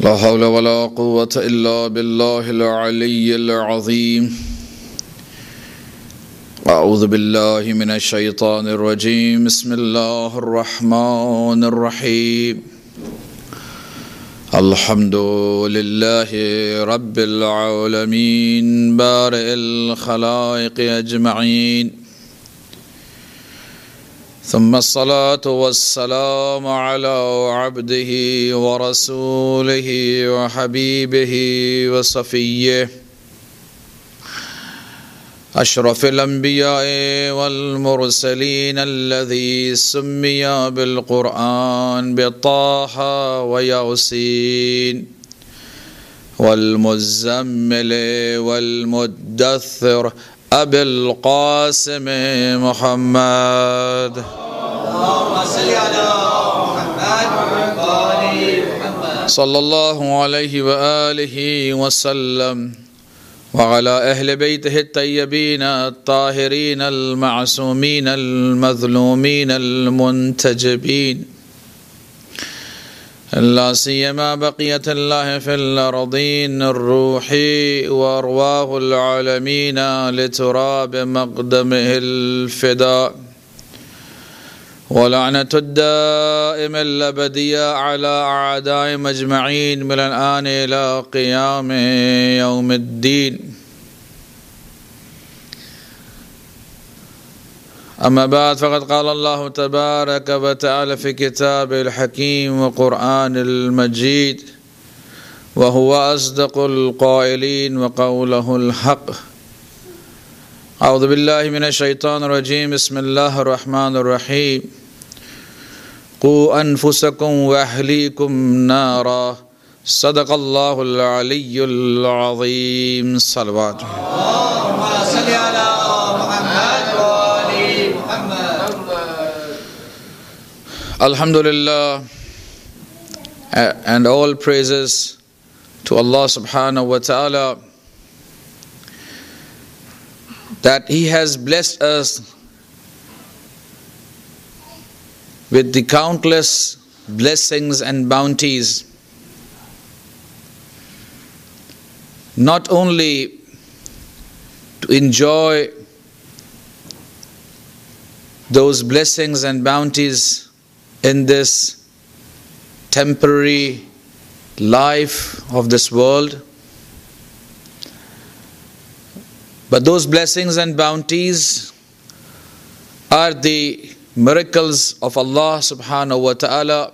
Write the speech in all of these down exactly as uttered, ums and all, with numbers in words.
لا حول ولا قوة إلا بالله العلي العظيم. أعوذ بالله من الشيطان الرجيم. بسم الله الرحمن الرحيم. الحمد لله رب العالمين بارئ الخلائق أجمعين، ثم الصلاة والسلام على عبده ورسوله وحبيبه وصفيه أشرف الأنبياء والمرسلين الذي سمي بالقرآن بطه وياسين والمزمل والمدثر أبي القاسم محمد. اللهم صل على محمد وآل محمد صلى الله عليه وآله وسلم وعلى أهل بيته الطيبين الطاهرين المعصومين المظلومين المنتجبين، لا سيما بقية الله في الأرضين الروحي وأرواح العالمين لتراب مقدمه الفداء، ولعنة الدائم الأبدية على أعدائهم أجمعين من الآن إلى قيام يوم الدين. أما بعد، فقد قال الله تبارك وتعالى في كتابه الحكيم وقرآن المجيد، وهو أصدق القائلين وقوله الحق. أعوذ بالله من الشيطان الرجيم. بسم الله الرحمن الرحيم. قوا أنفسكم وأهليكم نارا. صدق الله العلي العظيم. صلوات. اللهم صل على محمد وآل محمد. Alhamdulillah, and all praises to Allah subhanahu wa ta'ala that He has blessed us with the countless blessings and bounties, not only to enjoy those blessings and bounties in this temporary life of this world, but those blessings and bounties are the miracles of Allah subhanahu wa ta'ala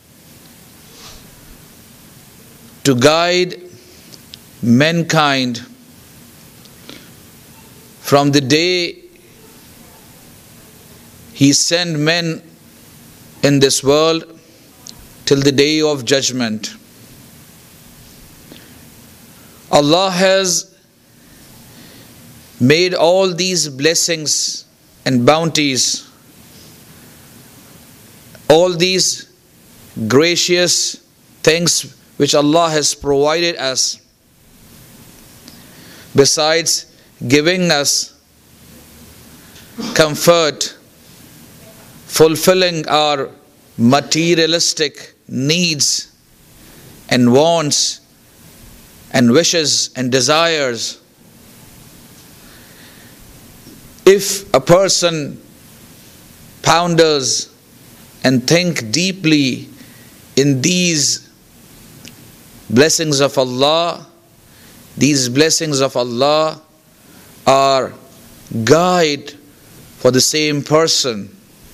to guide mankind from the day He sent men in this world till the day of judgment. Allah has made all these blessings and bounties, all these gracious things which Allah has provided us, besides giving us comfort, fulfilling our materialistic needs and wants and wishes and desires. If a person ponders and think deeply in these blessings of Allah, these blessings of Allah are guide for the same person.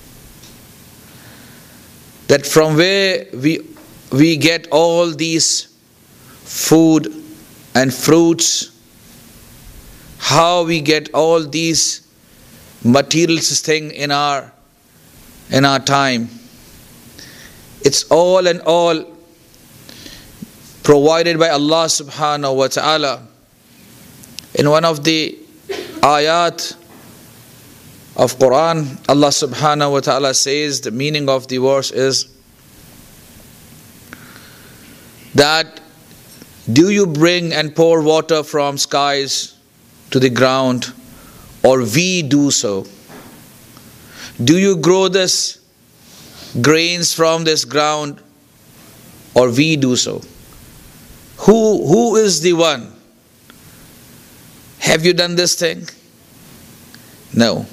That from where we we get all these food and fruits, how we get all these materialistic things in our in our time, it's all and all provided by Allah subhanahu wa ta'ala. In one of the ayat of Quran, Allah subhanahu wa ta'ala says, the meaning of the verse is that, do you bring and pour water from skies to the ground, or we do so? Do you grow this grains from this ground, or we do so? Who, who is the one? Have you done this thing? No.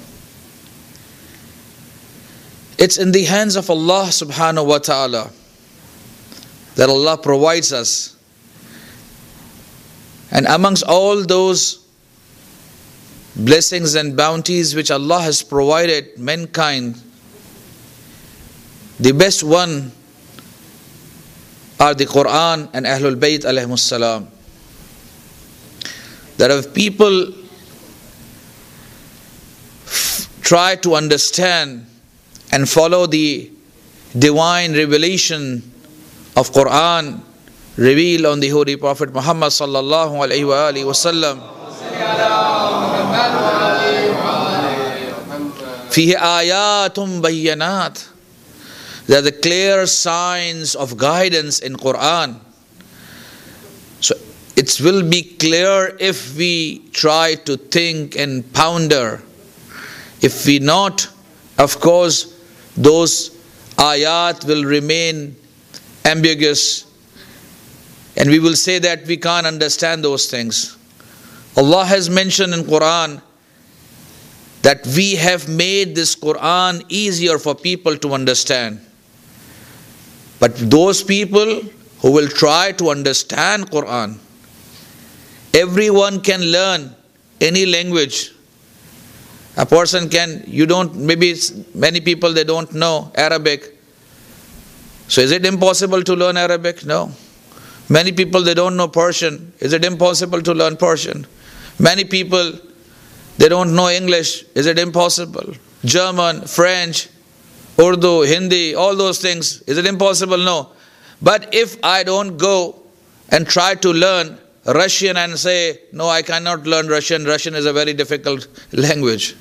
It's in the hands of Allah subhanahu wa ta'ala that Allah provides us. And amongst all those blessings and bounties which Allah has provided mankind, the best one are the Quran and Ahlul Bayt alayhimus salam. That if people try to understand and follow the divine revelation of Quran revealed on the Holy Prophet Muhammad sallallahu alaihi wa alihi wasallam, fihi ayatum bayyanat, there are the clear signs of guidance in Quran. So it will be clear if we try to think and ponder. If we not, of course, those ayat will remain ambiguous, and we will say that we can't understand those things. Allah has mentioned in Quran that we have made this Quran easier for people to understand. But those people who will try to understand Quran, everyone can learn any language. A person can, you don't, maybe many people, they don't know Arabic. So is it impossible to learn Arabic? No. Many people, they don't know Persian. Is it impossible to learn Persian? Many people, they don't know English. Is it impossible? German, French, Urdu, Hindi, all those things. Is it impossible? No. But if I don't go and try to learn Russian and say, no, I cannot learn Russian. Russian is a very difficult language.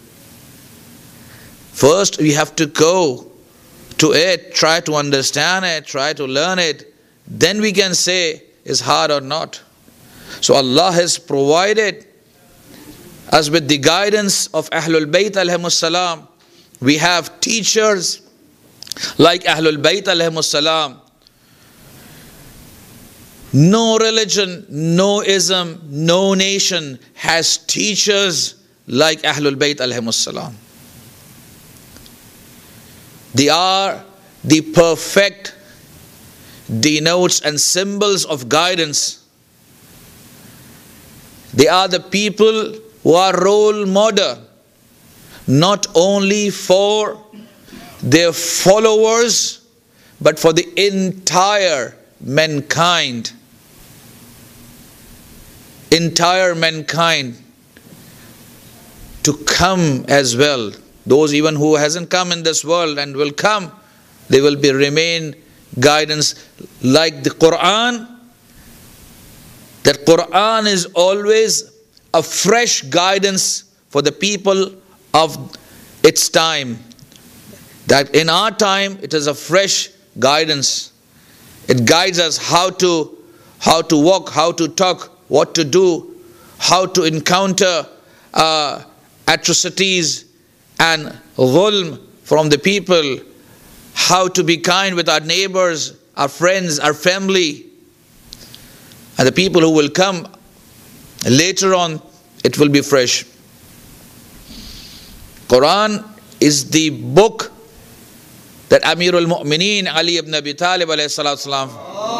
First, we have to go to it, try to understand it, try to learn it. Then we can say, is hard or not. So Allah has provided us with the guidance of Ahlul Bayt alayhimus salam. We have teachers like Ahlul Bayt alayhimus salam. No religion, no ism, no nation has teachers like Ahlul Bayt alayhimus salam. They are the perfect denotes and symbols of guidance. They are the people who are role model, not only for their followers, but for the entire mankind. Entire mankind to come as well. Those even who hasn't come in this world and will come, they will be remain guidance like the Quran. That Quran is always a fresh guidance for the people of its time. That in our time it is a fresh guidance. It guides us how to how to walk, how to talk, what to do, how to encounter uh, atrocities and dhulm from the people, how to be kind with our neighbors, our friends, our family. And the people who will come later on, it will be fresh. Quran is the book that Amirul Mu'mineen Ali ibn Abi Talib alayhi salatu salam,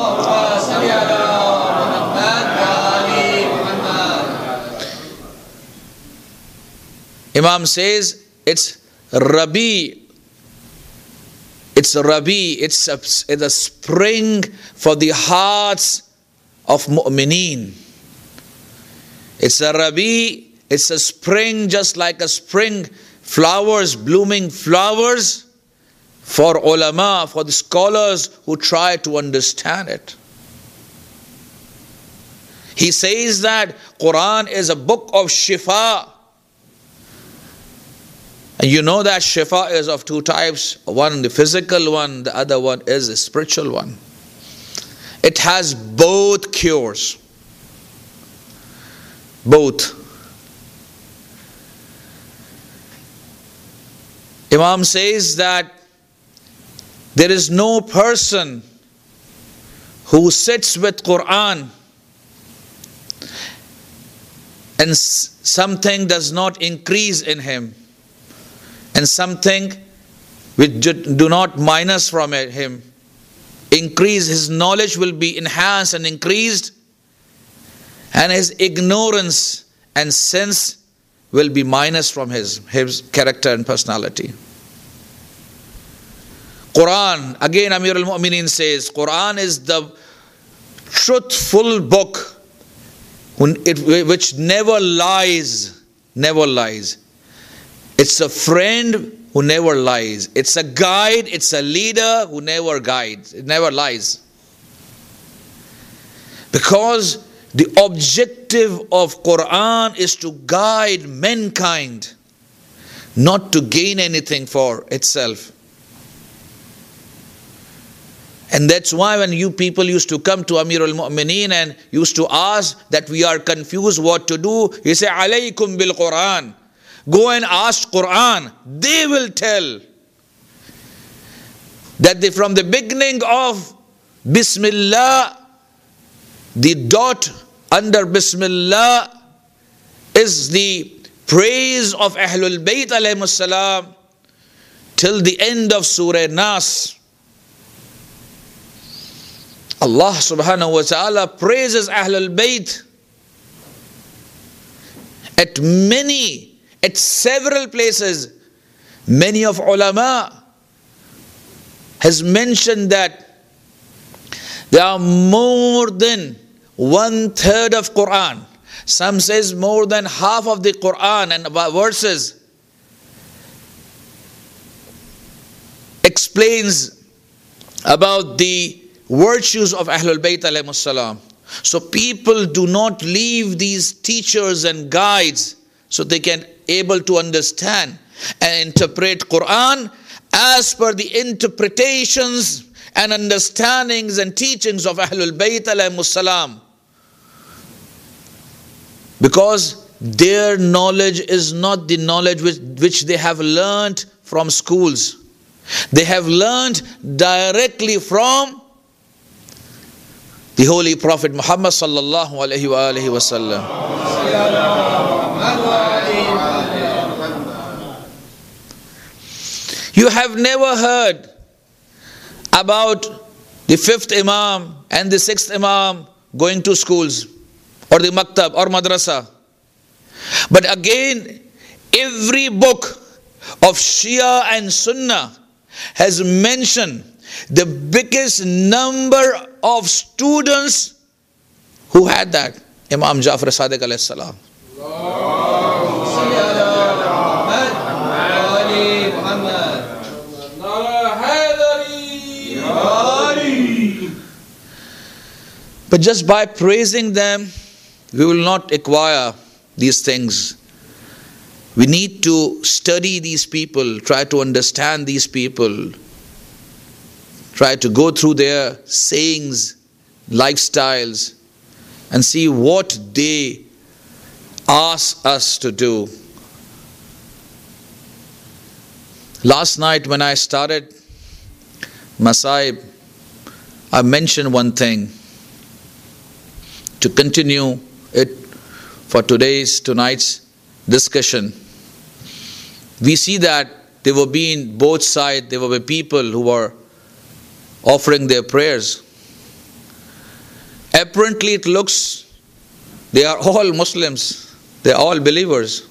Imam says it's Rabi. It's Rabi. It's a, it's a spring for the hearts of Mu'mineen. It's a Rabi. It's a spring, just like a spring flowers, blooming flowers for ulama, for the scholars who try to understand it. He says that Quran is a book of shifa. And you know that shifa is of two types. One the physical one, the other one is the spiritual one. It has both cures. Both. Imam says that there is no person who sits with Quran and something does not increase in him, and something which do not minus from him, increase, his knowledge will be enhanced and increased, and his ignorance and sense will be minus from his, his character and personality. Quran, again Amir al-Mu'mineen says, Quran is the truthful book which never lies, never lies. It's a friend who never lies. It's a guide, it's a leader who never guides, it never lies. Because the objective of Quran is to guide mankind, not to gain anything for itself. And that's why when you people used to come to Amir al-Mu'mineen and used to ask that we are confused what to do, he said, alaykum bil Quran. Go and ask Quran. They will tell that they, from the beginning of Bismillah, the dot under Bismillah is the praise of Ahlul Bayt alayhimus salam till the end of Surah Nas. Allah subhanahu wa ta'ala praises Ahlul Bayt at many, at several places. Many of ulama has mentioned that there are more than one third of Quran. Some says more than half of the Quran and verses explains about the virtues of Ahlul Bayt alayhimus salam. So people do not leave these teachers and guides so they can able to understand and interpret Quran as per the interpretations and understandings and teachings of Ahlul Bayt alayhimus salam. Because their knowledge is not the knowledge which, which they have learned from schools. They have learned directly from the Holy Prophet Muhammad sallallahu alaihi wa alihi wasallam. You have never heard about the fifth Imam and the sixth Imam going to schools or the maktab or madrasa. But again, every book of Shia and Sunnah has mentioned the biggest number of students who had that. Imam Ja'far Sadiq alayhi salam. But just by praising them, we will not acquire these things. We need to study these people, try to understand these people, try to go through their sayings, lifestyles, and see what they ask us to do. Last night when I started Masaib, I mentioned one thing. To continue it for today's, tonight's discussion. We see that there were being both sides, there were people who were offering their prayers. Apparently it looks they are all Muslims, they are all believers.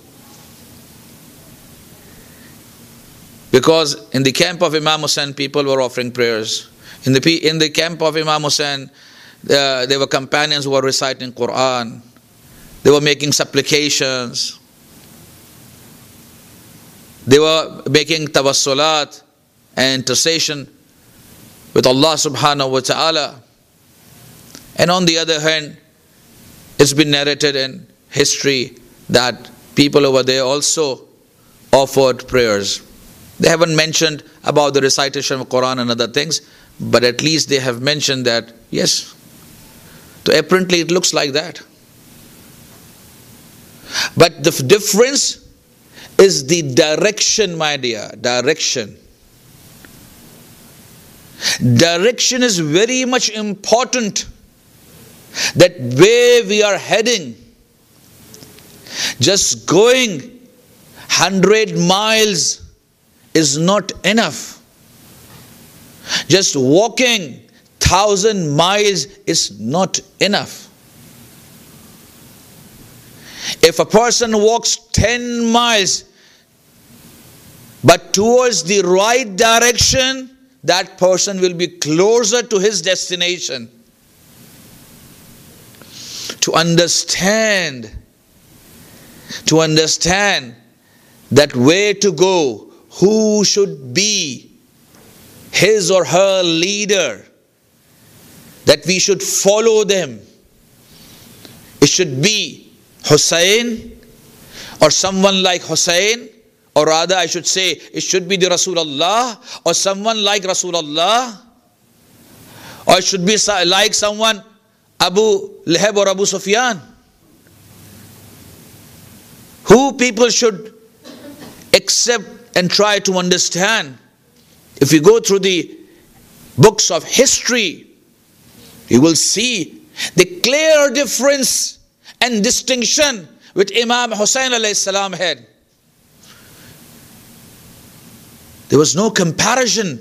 Because in the camp of Imam Hussain, people were offering prayers. In the, in the camp of Imam Hussain, uh, there were companions who were reciting Quran. They were making supplications. They were making tawassulat and intercession with Allah subhanahu wa ta'ala. And on the other hand, it's been narrated in history that people over there also offered prayers. They haven't mentioned about the recitation of Quran and other things, but at least they have mentioned that, yes. So apparently it looks like that. But the difference is the direction, my dear, direction. Direction is very much important. That where we are heading Just going one hundred miles is not enough. Just walking one thousand miles is not enough. If a person walks ten miles, but towards the right direction, that person will be closer to his destination. To understand, to understand that where to go, who should be his or her leader, that we should follow them. It should be Hussein or someone like Hussein, or rather I should say it should be the Rasulullah or someone like Rasulullah, or it should be like someone Abu Lahab or Abu Sufyan. Who people should accept and try to understand. If you go through the books of history, you will see the clear difference and distinction which Imam Hussein alayhi salam had. There was no comparison.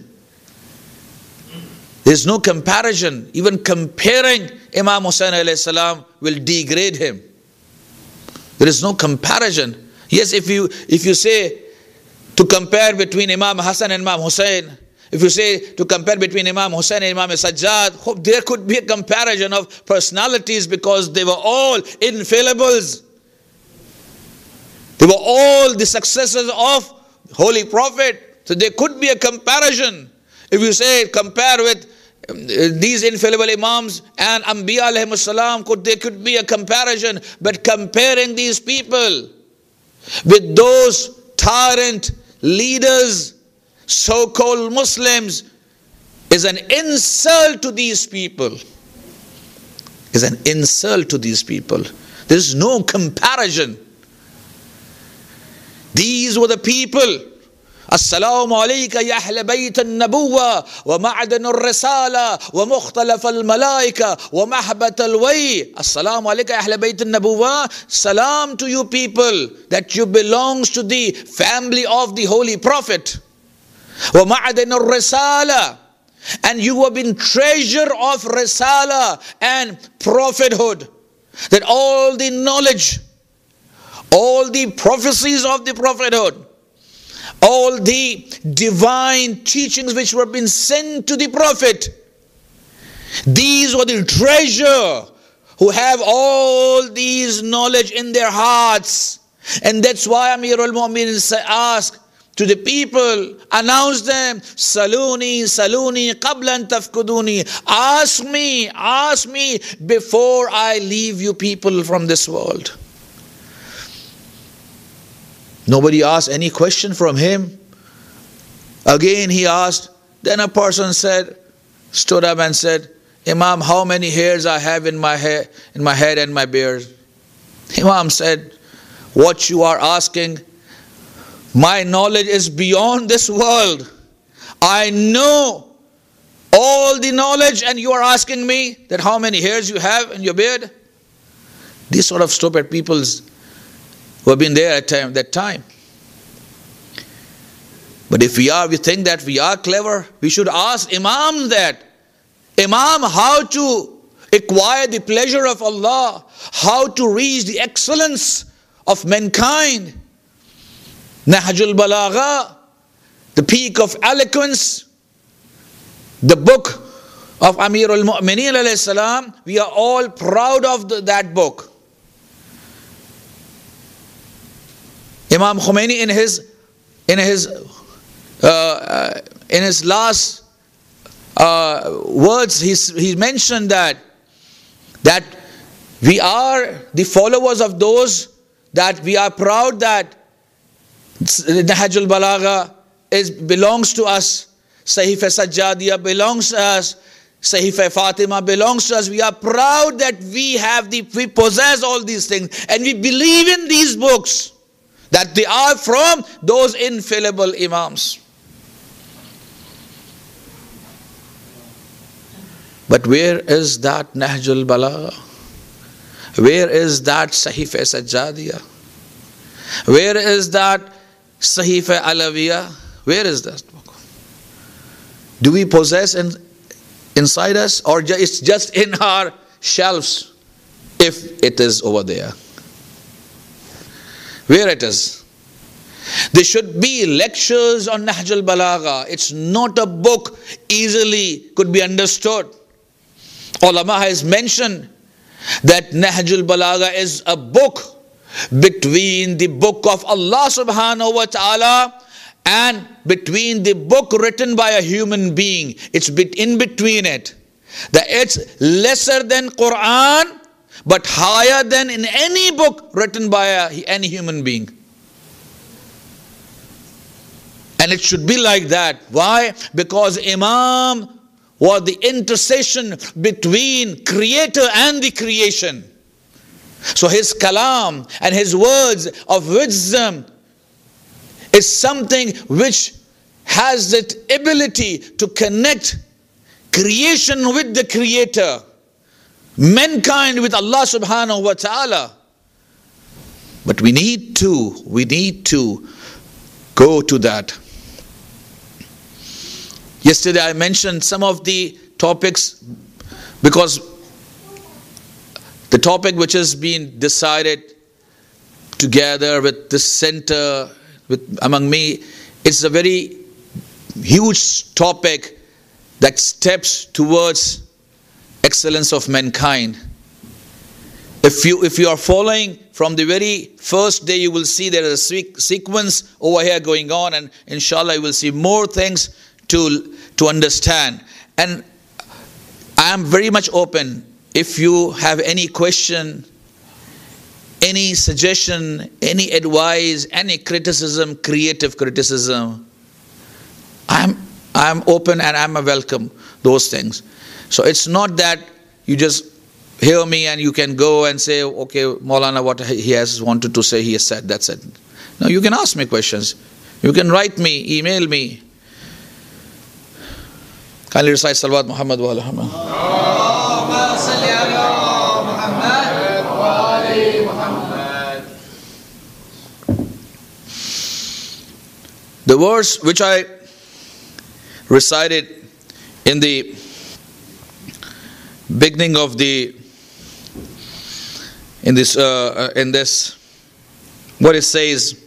There is no comparison. Even comparing Imam Hussein alayhi salam will degrade him. There is no comparison. Yes, if you if you say to compare between Imam Hassan and Imam Hussein, if you say to compare between Imam Hussein and Imam Sajjad, hope there could be a comparison of personalities because they were all infallibles. They were all the successors of Holy Prophet. So there could be a comparison. If you say compare with these infallible Imams and Anbiya alayhimus salam, could there could be a comparison. But comparing these people with those tyrant leaders, so-called Muslims, is an insult to these people. Is an insult to these people. There is no comparison. These were the people. Assalamu alayka ya ahl bayt an-nabuwwa wa ma'dan ar-risala wa mukhtalaf al-malaika wa mahbat al-way. Assalamu alayka ya ahl bayt an-nabuwwa. Salam to you people that you belongs to the family of the Holy Prophet. Wa ma'dan ar-risala. And you have been treasure of risala and prophethood. That all the knowledge, all the prophecies of the prophethood, all the divine teachings which were being sent to the Prophet, these were the treasure who have all these knowledge in their hearts. And that's why Amir al-Mu'minin asked to the people, announce them, Saluni, Saluni, qablan tafkuduni. Ask me, ask me before I leave you people from this world. Nobody asked any question from him. Again he asked. Then a person said, stood up and said, Imam, how many hairs I have in my hair, in my head and my beard? Imam said, what you are asking, my knowledge is beyond this world. I know all the knowledge and you are asking me that how many hairs you have in your beard? These sort of stupid peoples who have been there at time, that time. But if we are, we think that we are clever, we should ask Imam that. Imam, how to acquire the pleasure of Allah, how to reach the excellence of mankind. Nahjul Balagha, the peak of eloquence, the book of Amir al-Mu'minin alayhi salam, we are all proud of the, that book. Imam Khomeini in his in his uh, uh, in his last uh, words, he he mentioned that that we are the followers of those that we are proud that Nahjul Balagha is belongs to us, Sahifa Sajjadiyah belongs to us, Sahifa Fatima belongs to us. We are proud that we have the we possess all these things and we believe in these books, that they are from those infallible Imams. But where is that Nahjul Balagha? Where is that Sahifa Sajjadiyah? Where is that Sahifa Alawiyah? Where is that book? Do we possess in, inside us, or ju- it's just in our shelves? If it is over there, where it is? There should be lectures on Nahj al-Balagha. It's not a book easily could be understood. Ulama has mentioned that Nahj al-Balagha is a book between the book of Allah subhanahu wa ta'ala and between the book written by a human being. It's in between it. That it's lesser than Quran, but higher than in any book written by a, any human being. And it should be like that. Why? Because Imam was the intercession between Creator and the creation. So his kalam and his words of wisdom is something which has that ability to connect creation with the Creator, mankind with Allah subhanahu wa ta'ala. But we need to, we need to go to that. Yesterday I mentioned some of the topics because the topic which has been decided together with the center, with among me, it's a very huge topic that steps towards excellence of mankind. If you if you are following from the very first day, you will see there is a sequence over here going on, and inshallah you will see more things to to understand. And I am very much open. If you have any question, any suggestion, any advice, any criticism, creative criticism, I'm I'm open and I'm a welcome those things. So it's not that you just hear me and you can go and say, okay, Maulana, what he has wanted to say, he has said, that's it. No, you can ask me questions. You can write me, email me. Kindly recite Salawat Muhammad wa ala Muhammad. The verse which I recited in the beginning of the in this uh, in this what it says,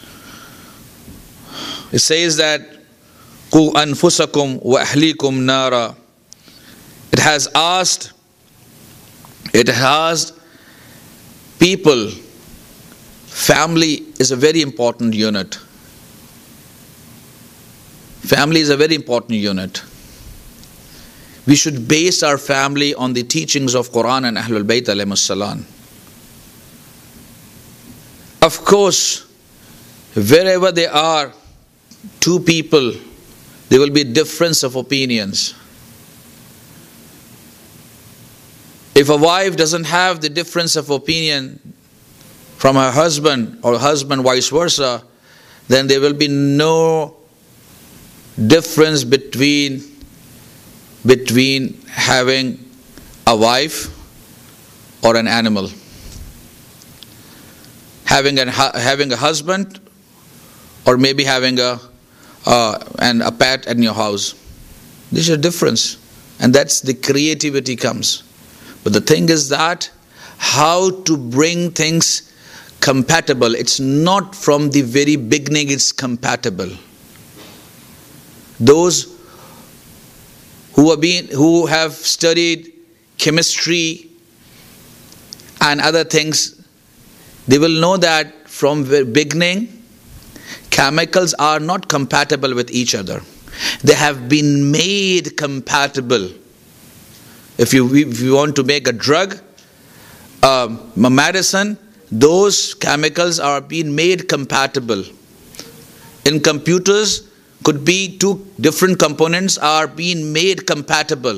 it says that Qu anfusakum wa ahlikum nara. It has asked it has people, family is a very important unit. Family is a very important unit. We should base our family on the teachings of Quran and Ahlul Bayt alayhimus salam. Of course, wherever there are two people, there will be difference of opinions. If a wife doesn't have the difference of opinion from her husband, or husband vice versa, then there will be no difference between between having a wife or an animal, having a having a husband, or maybe having a uh, and a pet in your house. There's a difference, and that's the creativity comes. But the thing is that how to bring things compatible. It's not from the very beginning it's compatible. Those who have been, who have studied chemistry and other things, they will know that from the beginning, chemicals are not compatible with each other. They have been made compatible. If you if you want to make a drug, um, a medicine, those chemicals are being made compatible. In computers, could be two different components are being made compatible.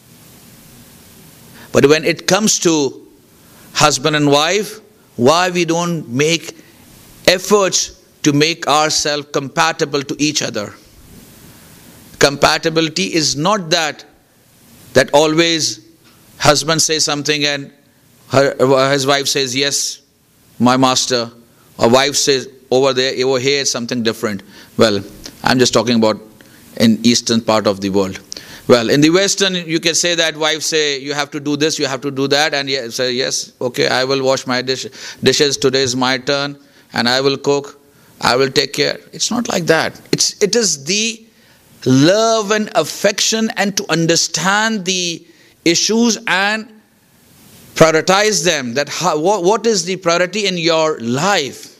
But when it comes to husband and wife, why we don't make efforts to make ourselves compatible to each other? Compatibility is not that that always husband says something and her, his wife says, yes, my master, A wife says, over there, over here it's something different. Well, I'm just talking about in eastern part of the world. Well, in the western, you can say that wives say, you have to do this, you have to do that, and you say, yes, okay, I will wash my dish, dishes, today is my turn, and I will cook, I will take care. It's not like that. It's, it is the love and affection, and to understand the issues and prioritize them. That how, what, what is the priority in your life?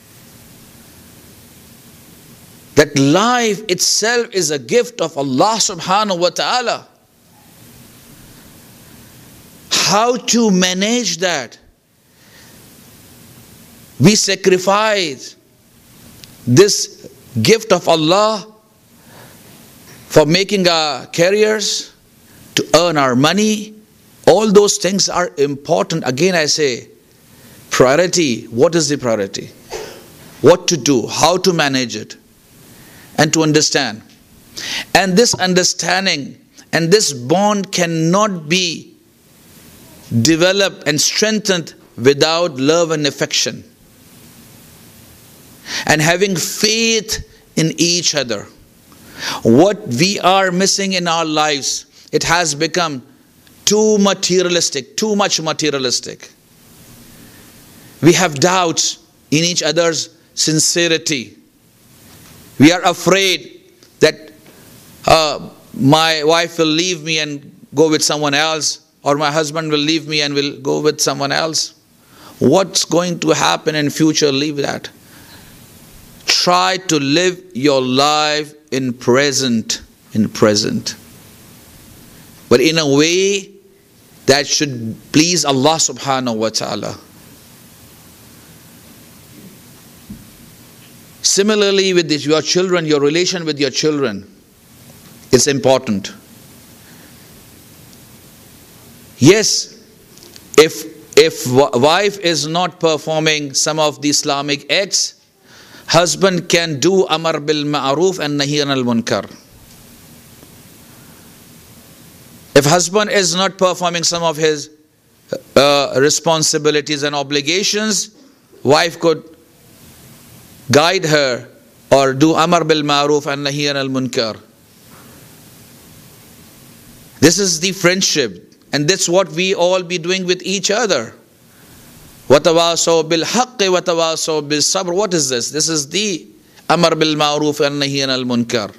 That life itself is a gift of Allah subhanahu wa ta'ala. How to manage that? We sacrifice this gift of Allah for making our careers, to earn our money. All those things are important. Again, I say, priority. What is the priority? What to do? How to manage it? And to understand. And this understanding and this bond cannot be developed and strengthened without love and affection. And having faith in each other. What we are missing in our lives, it has become too materialistic, too much materialistic. We have doubts in each other's sincerity. We are afraid that uh, my wife will leave me and go with someone else, or my husband will leave me and will go with someone else. What's going to happen in future? Leave that. Try to live your life in present, in present. But in a way that should please Allah subhanahu wa ta'ala. Similarly, with this, your children, your relation with your children is important. Yes, if, if wife is not performing some of the Islamic acts, husband can do amar bil ma'ruf and nahi anil munkar. If husband is not performing some of his uh, responsibilities and obligations, wife could guide her or do amar bil ma'ruf and nahi anil munkar. This is the friendship, and that's what we all be doing with each other. وَتَوَاصَوْا بِالْحَقِّ وَتَوَاصَوْا بِالصَّبْرِ. What is this? This is the amar bil ma'ruf and nahi anil munkar.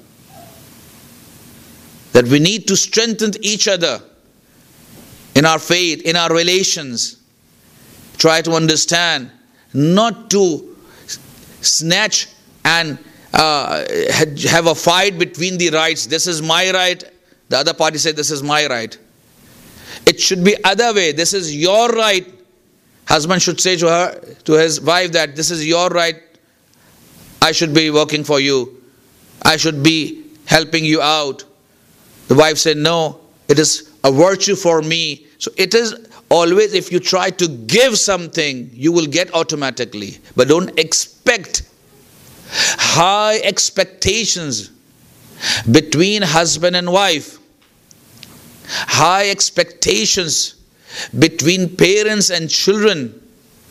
That we need to strengthen each other in our faith, in our relations. Try to understand, not to snatch and uh, have a fight between the rights. This is my right. The other party said, this is my right. It should be other way. This is your right. Husband should say to her, to his wife, that this is your right. I should be working for you. I should be helping you out. The wife said, no, it is a virtue for me. So it is always, if you try to give something, you will get automatically. But don't expect high expectations between husband and wife. High expectations between parents and children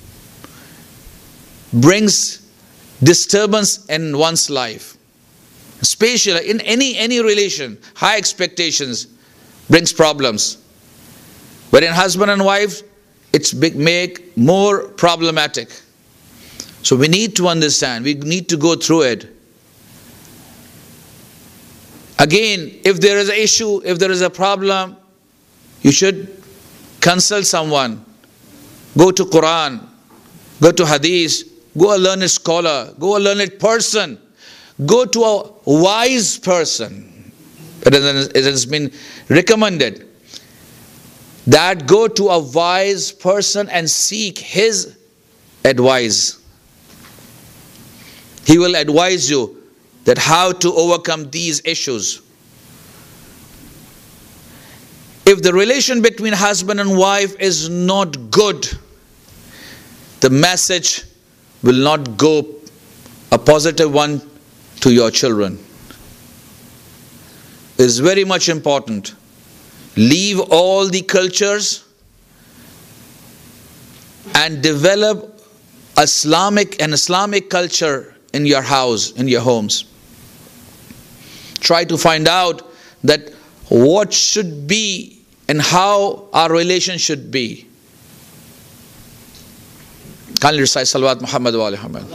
brings disturbance in one's life. Especially in any, any relation, high expectations brings problems. But in husband and wife, it's big, make more problematic. So we need to understand, we need to go through it. Again, if there is an issue, if there is a problem, you should consult someone. Go to Quran, go to Hadith, go a learned scholar, go a learned person, go to a wise person. It has been recommended that go to a wise person and seek his advice. He will advise you that how to overcome these issues. If the relation between husband and wife is not good, the message will not go a positive one to your children. It is very much important. Leave all the cultures and develop Islamic and Islamic culture in your house, in your homes. Try to find out that what should be and how our relation should be. Kindly recite Salawat Muhammad wa ali Muhammad.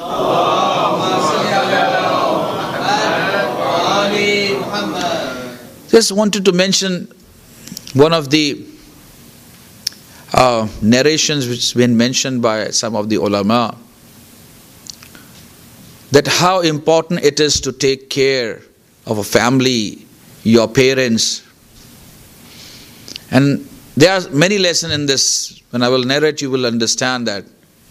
Just wanted to mention one of the uh, narrations which has been mentioned by some of the ulama, that how important it is to take care of a family, your parents. And there are many lessons in this. When I will narrate, you will understand that.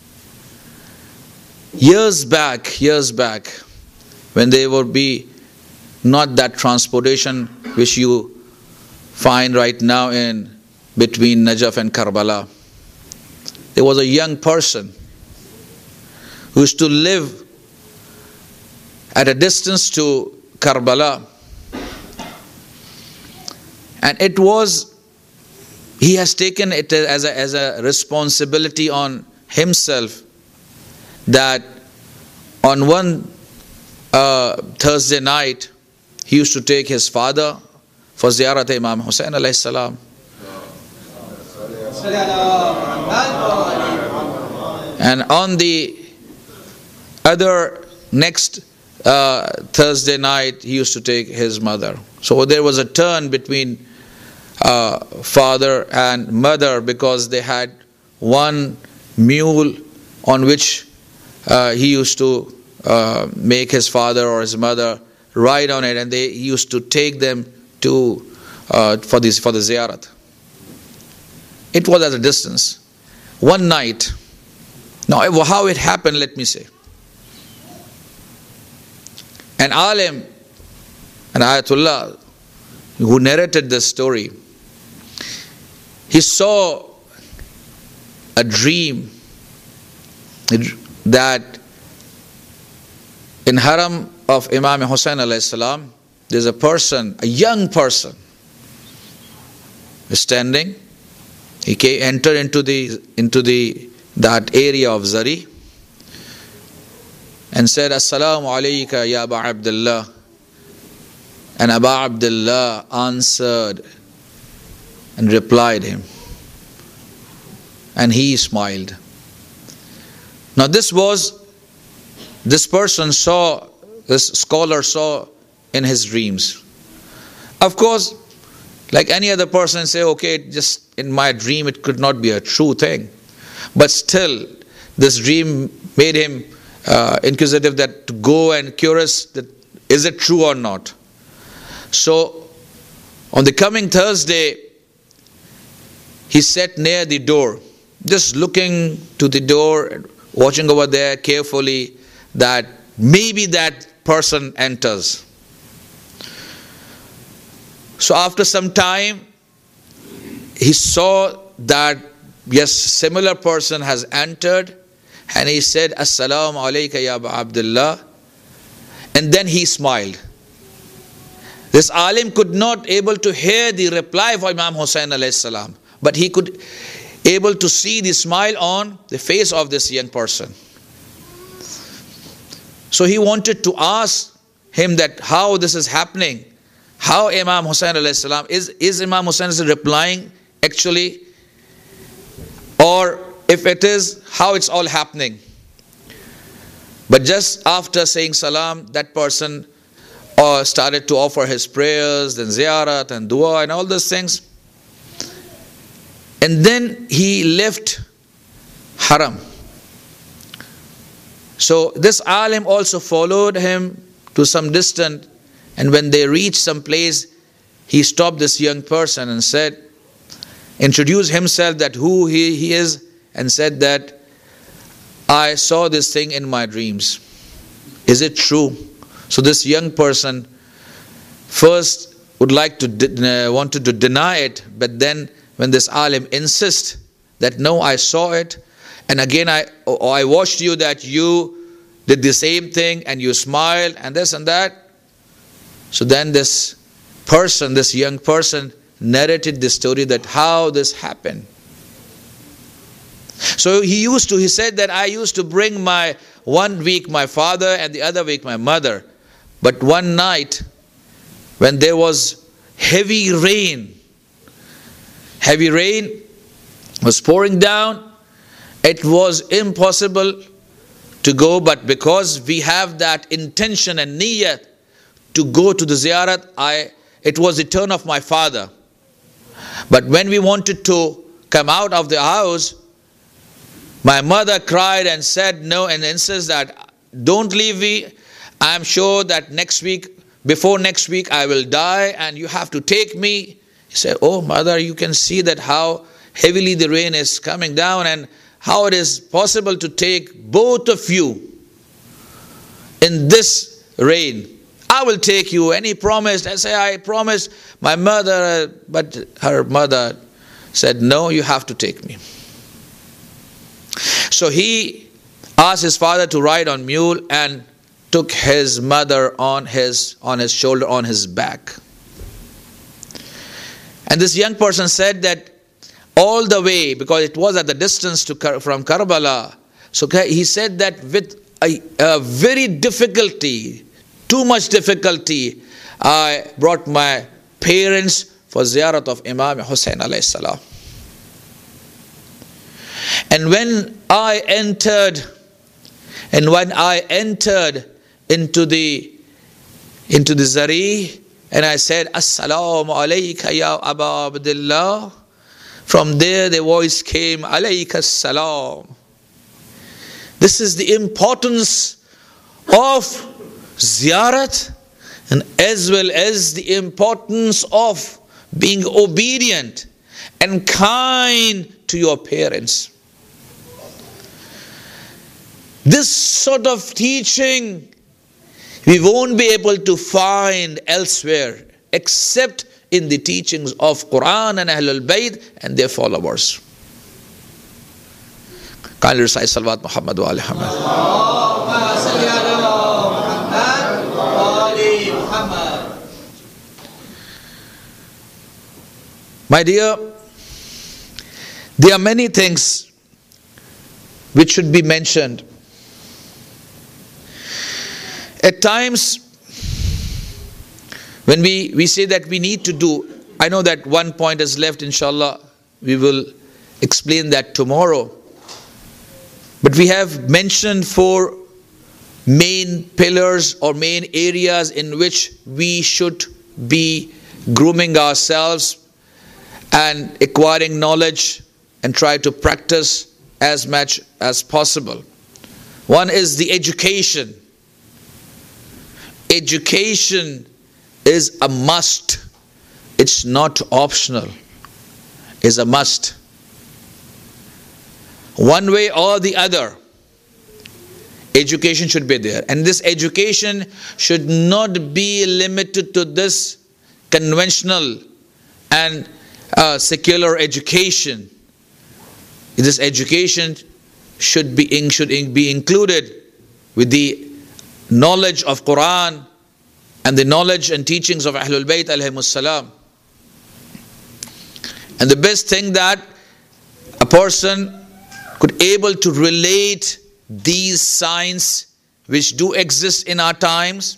Years back, years back, when there would be not that transportation which you find right now in between Najaf and Karbala, there was a young person who used to live at a distance to Karbala, and it was, he has taken it as a, as a responsibility on himself that on one uh, Thursday night he used to take his father for ziyarat Imam Hussain alayhi salam. And on the other next uh, Thursday night he used to take his mother. So there was a turn between uh, father and mother, because they had one mule on which uh, he used to uh, make his father or his mother ride on it, and they used to take them to uh, for this for the ziyarat. It was at a distance. One night, now how it happened, let me say. An alim, an ayatullah, who narrated this story, he saw a dream that in haram of Imam Hussain alayhi salam, there's a person, a young person, standing. He came, entered into the into the that area of Zari and said, "Assalamu alayka ya Aba Abdullah." And Aba Abdullah answered and replied him, and he smiled. Now this was, this person saw, this scholar saw in his dreams. Of course, like any other person say, okay, just in my dream it could not be a true thing. But still, this dream made him uh, inquisitive, that to go and curious that is it true or not. So on the coming Thursday, he sat near the door, just looking to the door, watching over there carefully, that maybe that person enters. So after some time, he saw that yes, similar person has entered, and he said, "Assalamu alayka ya Aba Abdullah," and then he smiled. This alim could not able to hear the reply of Imam Hussain alayhi salam, but he could able to see the smile on the face of this young person. So he wanted to ask him that how this is happening, how Imam Hussain alayhi salam, is, is Imam Hussain replying actually, or if it is, how it's all happening. But just after saying salam, that person uh, started to offer his prayers, then ziyarat and dua and all those things. And then he left haram. So this alim also followed him to some distance, and when they reached some place, he stopped this young person and said, introduced himself, that who he, he is, and said that I saw this thing in my dreams. Is it true? So this young person first would like to de- uh, wanted to deny it, but then when this alim insists that no, I saw it, and again I or I watched you that you did the same thing and you smiled and this and that. So then this person, this young person, narrated this story that how this happened. So he used to, he said that I used to bring my, one week my father and the other week my mother. But one night when there was heavy rain, heavy rain was pouring down, it was impossible to go, but because we have that intention and niyyat to go to the ziyarat, I, it was the turn of my father. But when we wanted to come out of the house, my mother cried and said no, and insists that don't leave me. I am sure that next week, before next week, I will die and you have to take me. He said, oh mother, you can see that how heavily the rain is coming down and how it is possible to take both of you in this rain. I will take you. And he promised. I say, I promised my mother, but her mother said, no, you have to take me. So he asked his father to ride on mule and took his mother on his, on his shoulder, on his back. And this young person said that all the way, because it was at the distance to from Karbala, so he said that with a, a very difficulty, too much difficulty, I brought my parents for ziyarat of Imam Hussain alayhi salam. And when I entered, and when I entered into the into the Zari, and I said, Assalamu alayka ya Aba Abdullah. From there the voice came, Alayka salam. This is the importance of ziyarat, and as well as the importance of being obedient and kind to your parents. This sort of teaching we won't be able to find elsewhere except in the teachings of Quran and Ahlul Bayt and their followers. Kindly recite Salawat Muhammad wa Ali Muhammad. My dear, there are many things which should be mentioned. At times, when we, we say that we need to do, I know that one point is left, inshallah, we will explain that tomorrow. But we have mentioned four main pillars or main areas in which we should be grooming ourselves and acquiring knowledge and try to practice as much as possible. One is the education. Education is a must. It's not optional. It's a must. One way or the other, education should be there. And this education should not be limited to this conventional and uh, secular education. This education should be, should be included with the knowledge of Quran and the knowledge and teachings of Ahlul Bayt alayhimus salam. And the best thing that a person could able to relate these signs which do exist in our times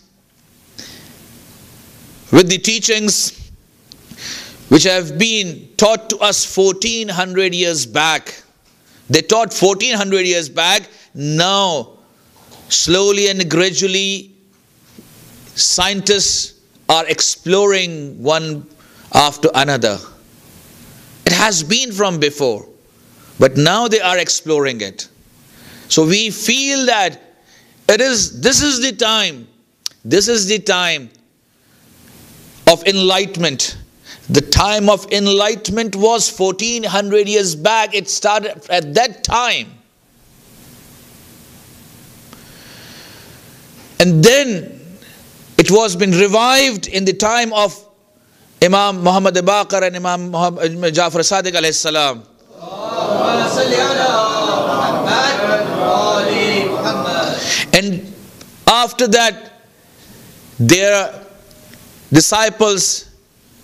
with the teachings which have been taught to us fourteen hundred years back. They taught fourteen hundred years back. Now, slowly and gradually, scientists are exploring one after another. It has been from before, but now they are exploring it. So we feel that it is, this is the time, this is the time of enlightenment. The time of enlightenment was fourteen hundred years back. It started at that time. And then it was been revived in the time of Imam Muhammad Baqir and Imam Muhammad Jafar Sadiq alayhi salam. And after that, their disciples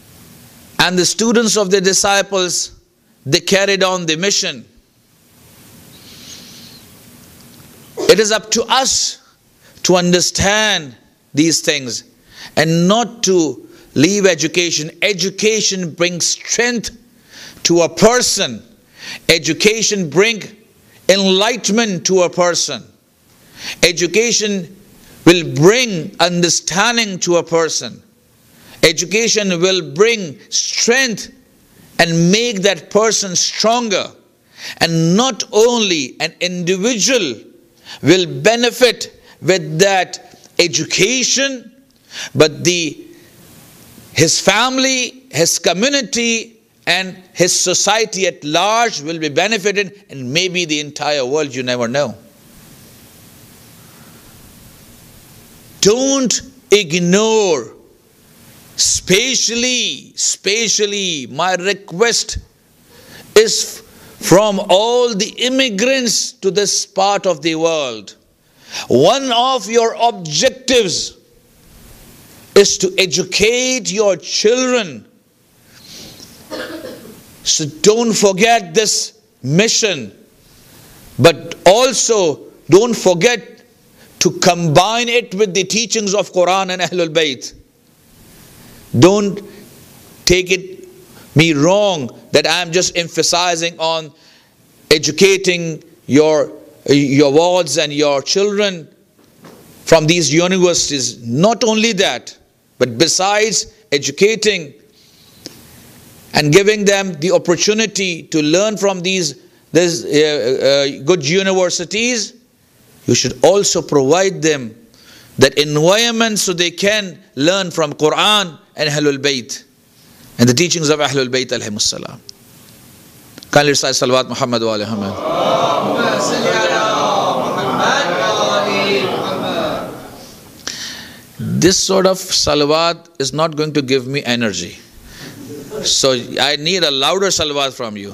and the students of the disciples, they carried on the mission. It is up to us to understand these things and not to leave education. Education brings strength to a person. Education brings enlightenment to a person. Education will bring understanding to a person. Education will bring strength and make that person stronger. And not only an individual will benefit with that education, but the his family, his community, and his society at large will be benefited, and maybe the entire world, you never know. Don't ignore, spatially, spatially, my request is from all the immigrants to this part of the world. One of your objectives is to educate your children. So don't forget this mission, but also don't forget to combine it with the teachings of Quran and Ahlul Bayt. Don't take it me wrong that I am just emphasizing on educating your your wards and your children from these universities. Not only that, but besides educating and giving them the opportunity to learn from these, these uh, uh, good universities, you should also provide them that environment so they can learn from Quran and Ahlul Bayt and the teachings of Ahlul Bayt alayhimus salam. Kindly recite Salawat Muhammad wa alayhi Muhammad. This sort of salawat is not going to give me energy. So I need a louder salawat from you.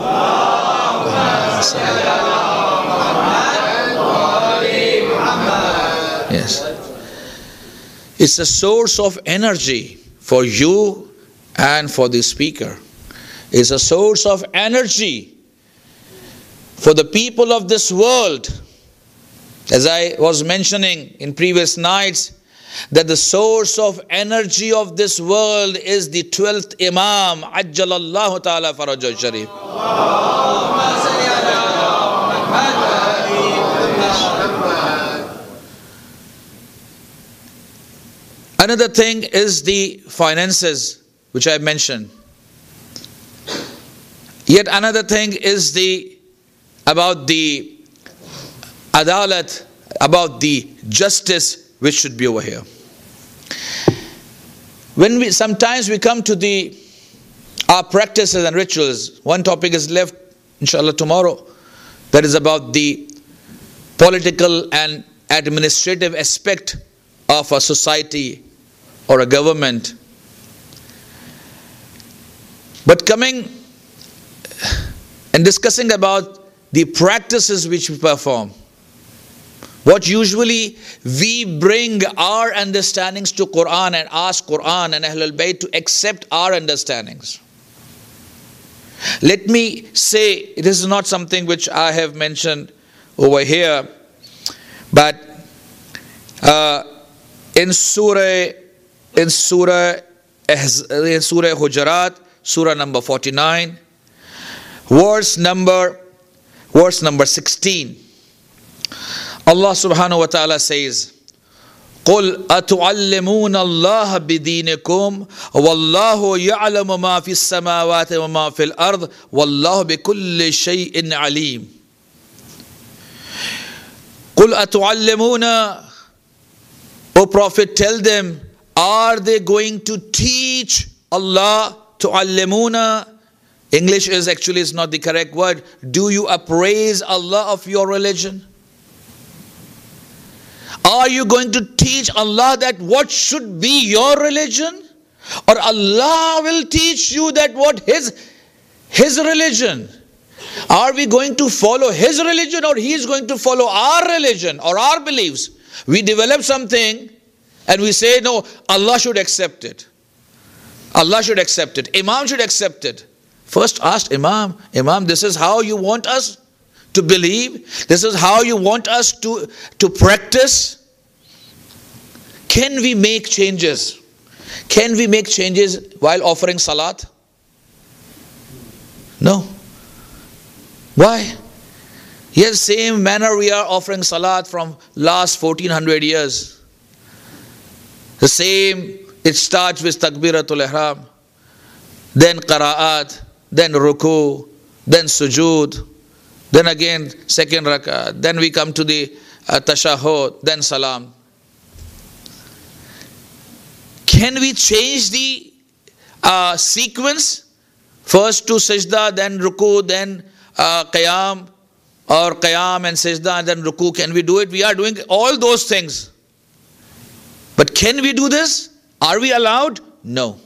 Yes. It's a source of energy for you and for the speaker. It's a source of energy for the people of this world. As I was mentioning in previous nights, that the source of energy of this world is the twelfth Imam, Ajjalallahu Ta'ala Farajah Sharif. Another thing is the finances, which I mentioned. Yet another thing is the about the adalat, about the justice which should be over here. When we sometimes we come to the our practices and rituals, one topic is left, inshallah, tomorrow, that is about the political and administrative aspect of a society or a government. But coming and discussing about the practices which we perform, what usually we bring our understandings to Quran and ask Quran and Ahlul Bayt to accept our understandings. Let me say, this is not something which I have mentioned over here, but uh, in Surah in Surah in Surah Hujurat, Surah number forty-nine, verse number verse number sixteen. Allah subhanahu wa ta'ala says, قُلْ أَتُعَلِّمُونَ اللَّهَ بِدِينِكُمْ وَاللَّهُ يَعْلَمُ مَا فِي السَّمَاوَاتِ وَمَا فِي الْأَرْضِ وَاللَّهُ بِكُلِّ شَيْءٍ عَلِيمٌ. قُلْ أَتُعَلِّمُونَ, O Prophet, tell them, are they going to teach Allah? تُعَلِّمُونَ, English is actually is not the correct word. Do you appraise Allah of your religion? Are you going to teach Allah that what should be your religion? Or Allah will teach you that what His, His religion? Are we going to follow His religion, or He is going to follow our religion or our beliefs? We develop something and we say, no, Allah should accept it. Allah should accept it. Imam should accept it. First ask Imam, Imam, this is how you want us to believe? This is how you want us to, to practice? Can we make changes? Can we make changes while offering salat? No. Why? Yes, same manner we are offering salat from last fourteen hundred years. The same, it starts with takbiratul ihram, then qira'at, then ruku, then sujood, then again second rak'ah, then we come to the uh, tashahhud, then salam. Can we change the uh, sequence? First to sajda, then ruku, then uh, qiyam, or qiyam and sajda, and then ruku. Can we do it? We are doing all those things. But can we do this? Are we allowed? No.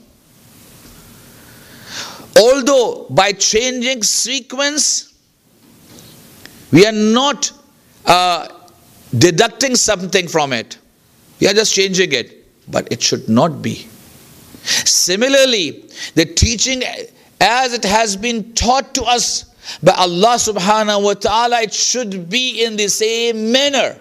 Although by changing sequence, we are not uh, deducting something from it. We are just changing it. But it should not be. Similarly, the teaching as it has been taught to us by Allah subhanahu wa ta'ala, it should be in the same manner.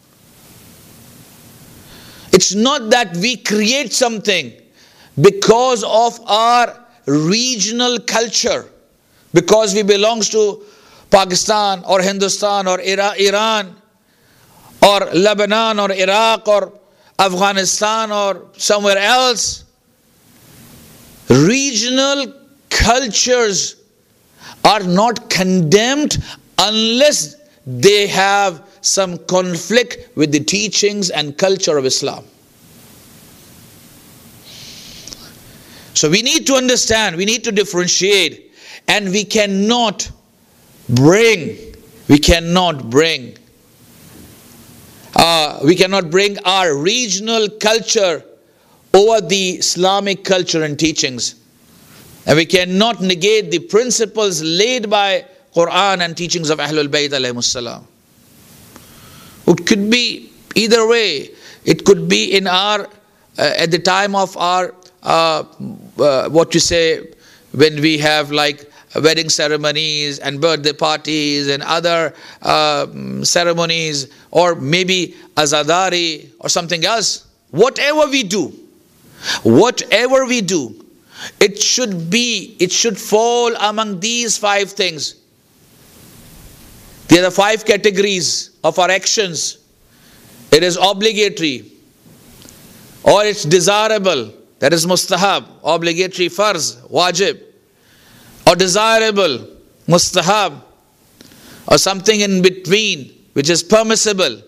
It's not that we create something because of our regional culture, because we belong to Pakistan or Hindustan or Iran or Lebanon or Iraq or Afghanistan or somewhere else. Regional cultures are not condemned unless they have some conflict with the teachings and culture of Islam. So we need to understand, we need to differentiate, and we cannot bring, we cannot bring, uh, we cannot bring our regional culture over the Islamic culture and teachings. And we cannot negate the principles laid by Quran and teachings of Ahlul Bayt alayhimus salam. It could be either way. It could be in our, uh, at the time of our, uh, uh, what you say, when we have like wedding ceremonies and birthday parties and other uh, ceremonies, or maybe azadari or something else. Whatever we do, whatever we do, it should be, it should fall among these five things. There are five categories of our actions. It is obligatory, or it's desirable, that is mustahab, obligatory, farz, wajib, or desirable, mustahab, or something in between, which is permissible.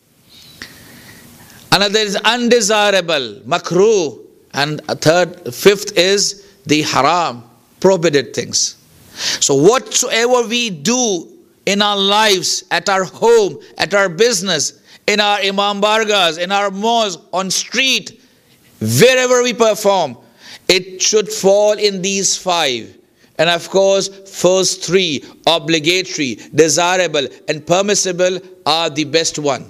Another is undesirable, makruh. And a third, fifth is the haram, prohibited things. So whatsoever we do in our lives, at our home, at our business, in our imam bargas, in our mosque, on street, wherever we perform, it should fall in these five. And of course, first three, obligatory, desirable, and permissible, are the best one.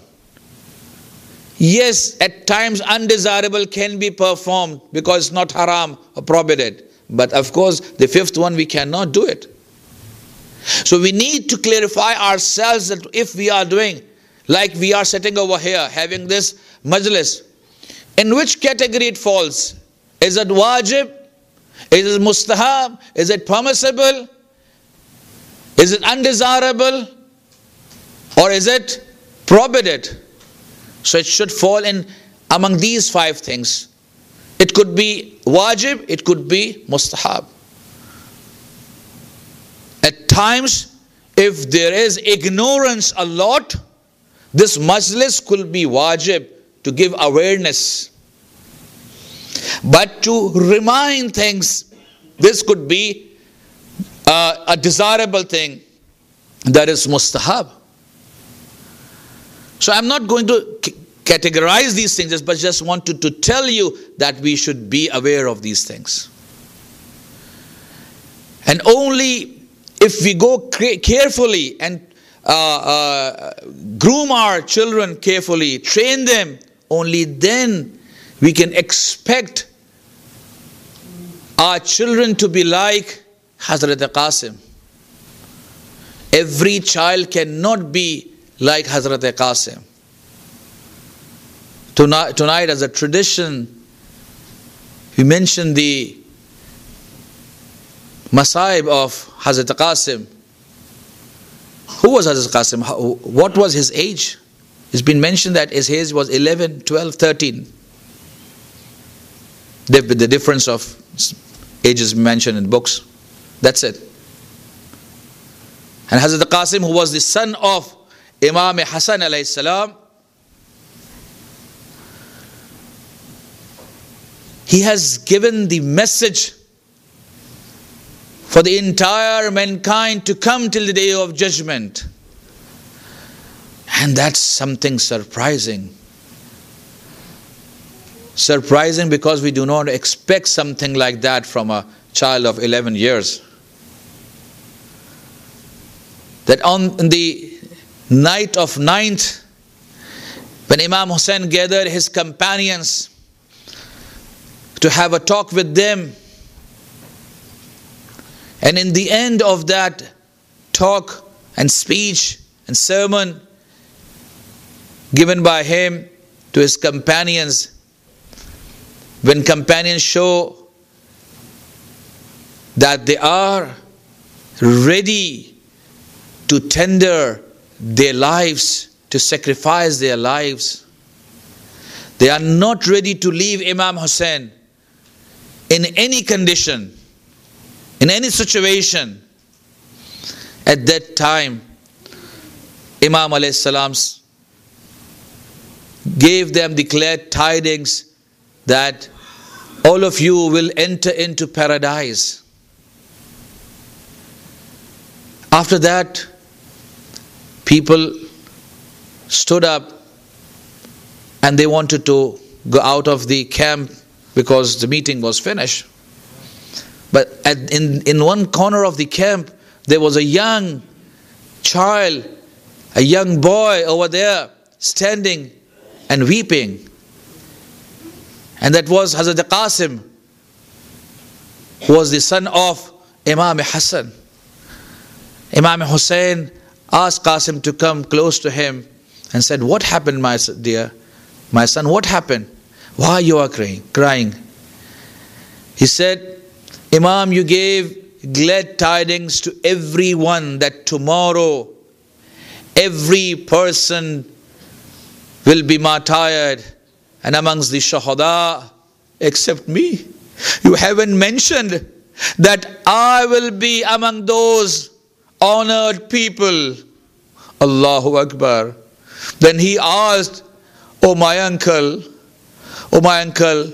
Yes, at times undesirable can be performed because it's not haram or prohibited. But of course, the fifth one, we cannot do it. So we need to clarify ourselves that if we are doing, like we are sitting over here, having this majlis, in which category it falls? Is it wajib? Is it mustahab? Is it permissible? Is it undesirable? Or is it prohibited? So it should fall in among these five things. It could be wajib, it could be mustahab. At times, if there is ignorance a lot, this majlis could be wajib to give awareness. But to remind things, this could be uh, a desirable thing, that is mustahab. So I'm not going to categorize these things, but just wanted to tell you that we should be aware of these things. And only if we go carefully and uh, uh, groom our children carefully, train them, only then we can expect our children to be like Hazrat Qasim. every child cannot be like Hazrat Qasim. Tonight, tonight as a tradition, we mention the Masaib of Hazrat Qasim. Who was Hazrat Qasim? What was his age? It's been mentioned that his age was eleven, twelve, thirteen. The, the difference of ages mentioned in books. That's it. And Hazrat Qasim, who was the son of Imam Hassan alayhi salam, he has given the message for the entire mankind to come till the day of judgment. And that's something surprising. Surprising because we do not expect something like that from a child of eleven years. That on the night of ninth, when Imam Hussain gathered his companions to have a talk with them, and in the end of that talk and speech and sermon given by him to his companions, when companions show that they are ready to tender their lives, to sacrifice their lives, they are not ready to leave Imam Hussain in any condition, in any situation. At that time, Imam alayhi salam gave them the glad tidings that all of you will enter into paradise. After that, people stood up and they wanted to go out of the camp because the meeting was finished. But at, in, in one corner of the camp, there was a young child, a young boy over there standing and weeping. And that was Hazrat Qasim, who was the son of Imam Hassan. Imam Hussain asked Qasim to come close to him and said, "What happened, my dear, my son? What happened? Why you are crying?" crying? He said, "Imam, you gave glad tidings to everyone that tomorrow every person will be martyred, and amongst the shahada, except me. You haven't mentioned that I will be among those honored people." Allahu Akbar. Then he asked, "Oh my uncle, oh my uncle,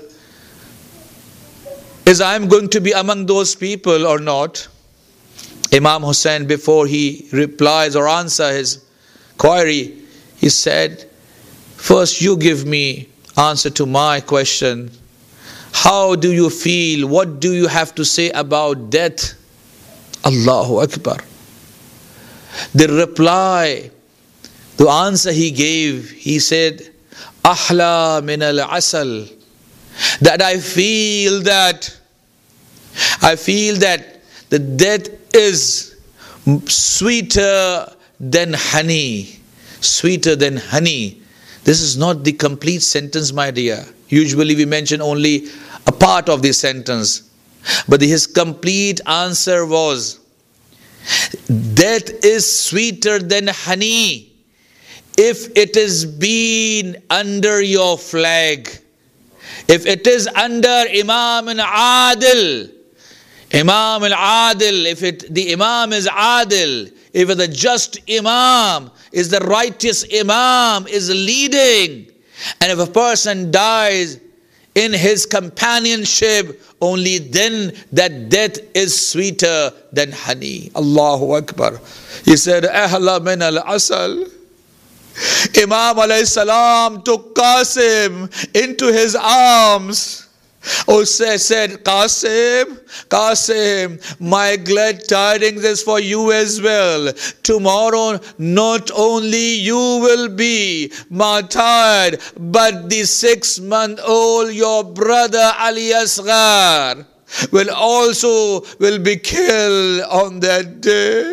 is I am going to be among those people or not?" Imam Hussain, before he replies or answer his query, he said, "First you give me answer to my question. How do you feel? What do you have to say about death?" Allahu Akbar. The reply, the answer he gave, he said, "Ahla min al-asal." That I feel that, I feel that the death is sweeter than honey. Sweeter than honey. This is not the complete sentence, my dear. Usually we mention only a part of the sentence. But his complete answer was, death is sweeter than honey if it is been under your flag. If it is under Imam al-Adil, Imam al-Adil, if it, the Imam is Adil, if the just Imam is the righteous Imam, is leading, and if a person dies in his companionship, only then that death is sweeter than honey. Allahu Akbar. He said, "Ahla min al-asal." Imam alayhi salam took Qasim into his arms. Oh, said, said, "Qasim, Qasim, my glad tidings is for you as well. Tomorrow, not only you will be martyred, but the six-month-old, your brother Ali Asghar, will also will be killed on that day."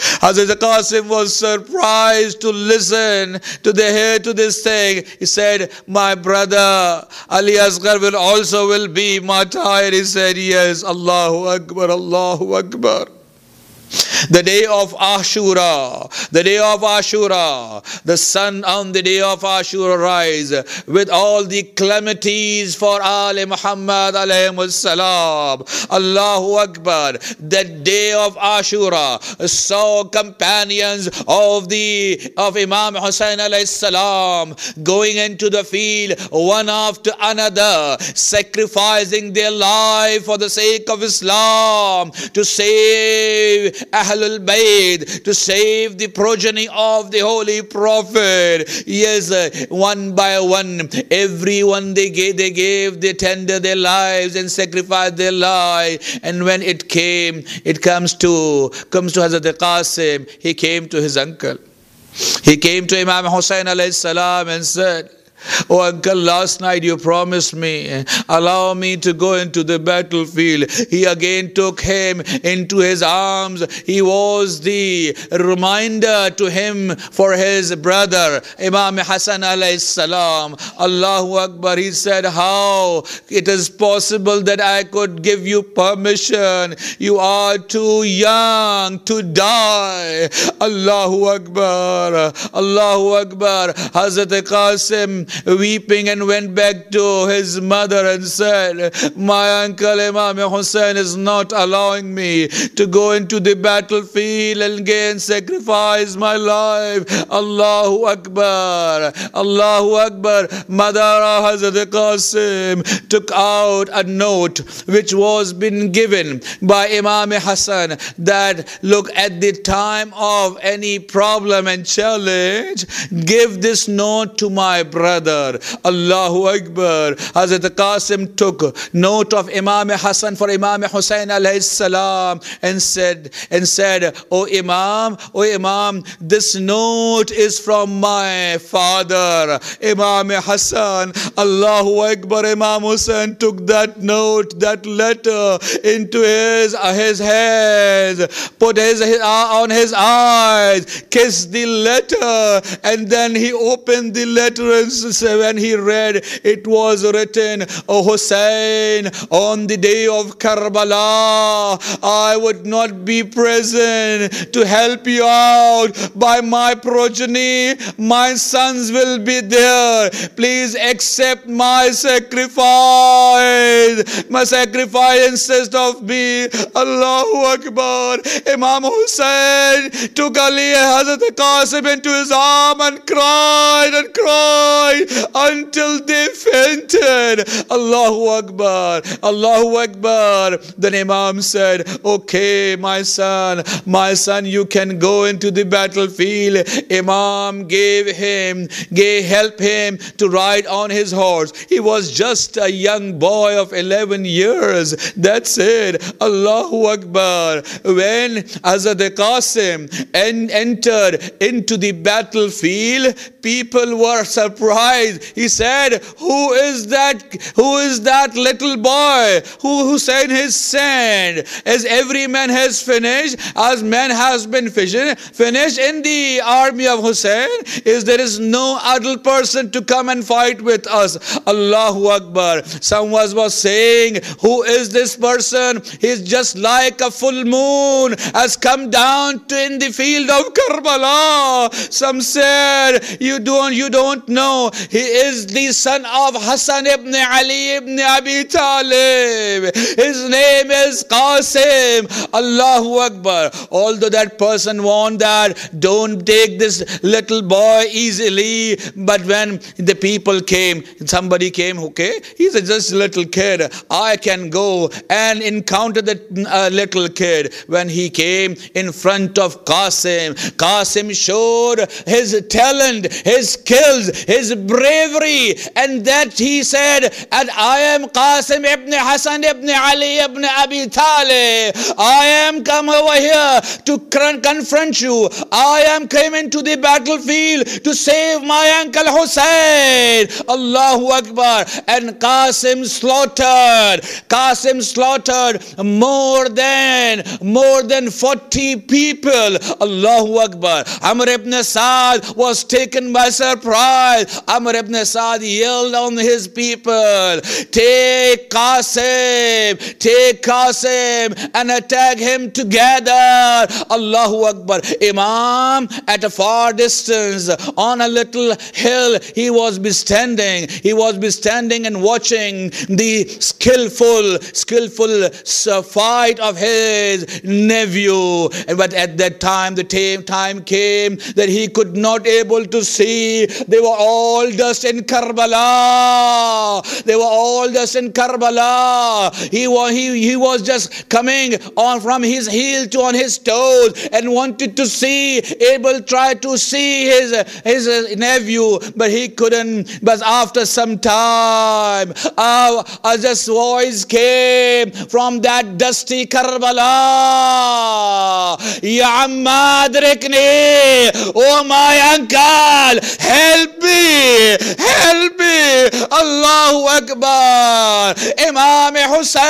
Hazrat Qasim was surprised to listen to the hear to this thing. He said, my brother Ali Asghar will also will be martyred. He said, yes. Allahu Akbar, Allahu Akbar. The day of Ashura, the day of Ashura, the sun on the day of Ashura rise with all the calamities for Ali Muhammad alayhi salam. Allahu Akbar. That day of Ashura saw companions of the of Imam Hussain alayhi salam going into the field one after another, sacrificing their life for the sake of Islam, to save Ahlul Bayt, to save the progeny of the Holy Prophet. Yes, one by one, everyone they gave, they gave, they tendered their lives and sacrificed their life. And when it came, it comes to comes to Hazrat Qasim. He came to his uncle. He came to Imam Hussain alayhi salam and said, oh uncle, last night you promised me, allow me to go into the battlefield. He again took him into his arms. He was the reminder to him for his brother Imam Hassan alayhi salam. Allahu Akbar. He said, how it is possible that I could give you permission? You are too young to die. Allahu Akbar, Allahu Akbar. Hazrat Qasim weeping and went back to his mother and said, my uncle Imam Hussain is not allowing me to go into the battlefield and again sacrifice my life. Allahu Akbar, Allahu Akbar. Mother Hazrat Qasim took out a note which was been given by Imam Hassan that, look, at the time of any problem and challenge, give this note to my brother. Allahu Akbar. Hazrat Qasim took note of Imam Hassan for Imam Hussain alayhi salam and said, and said, oh Imam, oh Imam, this note is from my father, Imam Hassan. Allahu Akbar. Imam Hussain took that note, that letter into his, uh, his hands, put his, his uh, on his eyes, kissed the letter, and then he opened the letter and when he read, it was written, O Hussein, on the day of Karbala, I would not be present to help you out. By my progeny, my sons will be there. Please accept my sacrifice. My sacrifice instead of me. Allahu Akbar. Imam Hussain took Ali Hazrat Qasim into his arm and cried and cried until they fainted. Allahu Akbar, Allahu Akbar. Then Imam said, okay, my son, my son, you can go into the battlefield. Imam gave him, gave, help him to ride on his horse. He was just a young boy of eleven years. That's it. Allahu Akbar. When Hazrat Qasim en entered into the battlefield, people were surprised. He said, who is that, who is that little boy who Hussein has sent? As every man has finished, as man has been finished in the army of Hussein, is there is no adult person to come and fight with us. Allahu Akbar. Someone was saying, who is this person? He is just like a full moon has come down to in the field of Karbala. Some said, you don't, you don't know. He is the son of Hassan ibn Ali ibn Abi Talib. His name is Qasim. Allahu Akbar. Although that person warned that don't take this little boy easily, but when the people came, somebody came, okay, he's just a little kid. I can go and encounter that uh, little kid. When he came in front of Qasim, Qasim showed his talent. his skills, his bravery, and that he said, and I am Qasim ibn Hassan ibn Ali ibn Abi Talib. I am come over here to confront you. I am coming to the battlefield to save my uncle Hussein. Allahu Akbar. And Qasim slaughtered, Qasim slaughtered more than, more than forty people. Allahu Akbar. Amr ibn Saad was taken by surprise. Amr ibn Saad yelled on his people, take Qasim, take Qasim and attack him together. Allahu Akbar. Imam at a far distance on a little hill, he was be standing, he was be standing and watching the skillful, skillful fight of his nephew. But at that time, the time came that he could not able to see. They were all dust in Karbala. They were all dust in Karbala. He was, he, he was just coming on from his heel to on his toes and wanted to see, able try to see his, his nephew, but he couldn't. But after some time, uh, uh, this voice came from that dusty Karbala. Ya Amma adrikni, oh my uncle, help me, help me. Allahu Akbar. Imam Hussein,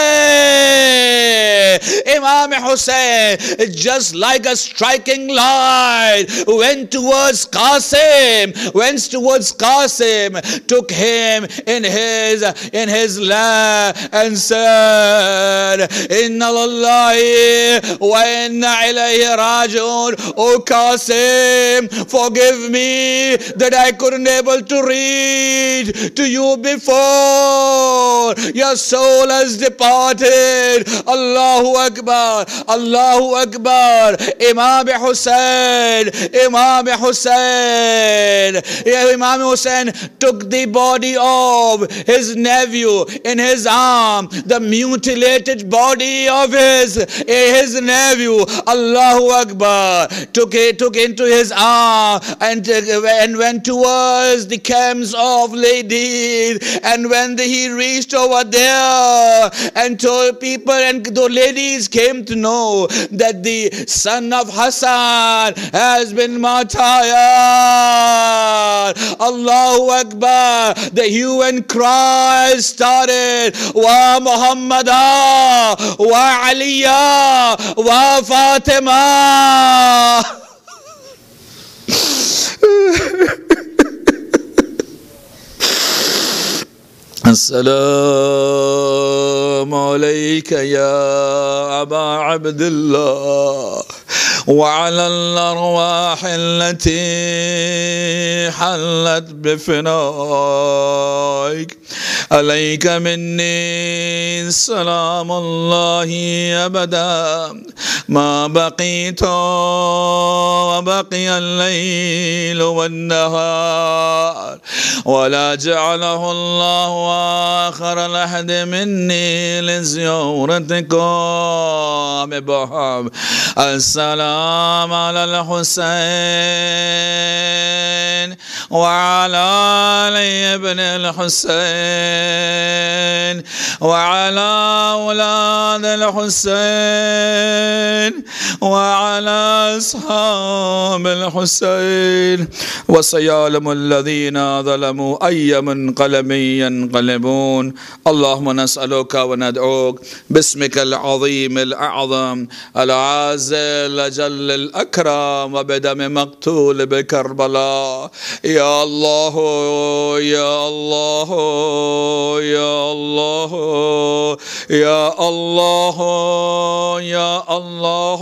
Imam Hussein, just like a striking light, went towards Qasim, went towards Qasim, took him in his in his lap and said, Inna lillahi wa inna ilayhi raji'un. Oh Qasim, forgive me that I couldn't able to read to you before. Your soul has departed. Allahu Akbar, Allahu Akbar. Imam Hussein, Imam Hussein, Imam Hussein took the body of his nephew in his arm, the mutilated body of his, his nephew. Allahu Akbar. Took it, took into his arm and, and went towards the camps of ladies. And when the, he reached over there and told people, and the ladies came to know that the son of Hassan has been martyred. Allahu Akbar. The hue and cry started. Wa Muhammada, wa Aliya, wa Fatima. السلام عليك يا أبا عبد الله وعلى الأرواح التي حلت بفنائك. عليك مني سلام الله أبدا ما بقيت وبقي الليل والنهار، ولا جعله الله آخر الأحد مني لزيارتكم بهم. السلام على الحسين وعلى علي بن الحسين وعلى أولاد الحسين وعلى أصحاب الحسين، وسيعلم الذين ظلموا أي منقلب ينقلبون. اللهم نسألك وندعوك باسمك العظيم الأعظم العازل الأجل الأكرم وبدم مقتول بكربلاء. يا الله يا الله يا الله يا الله يا الله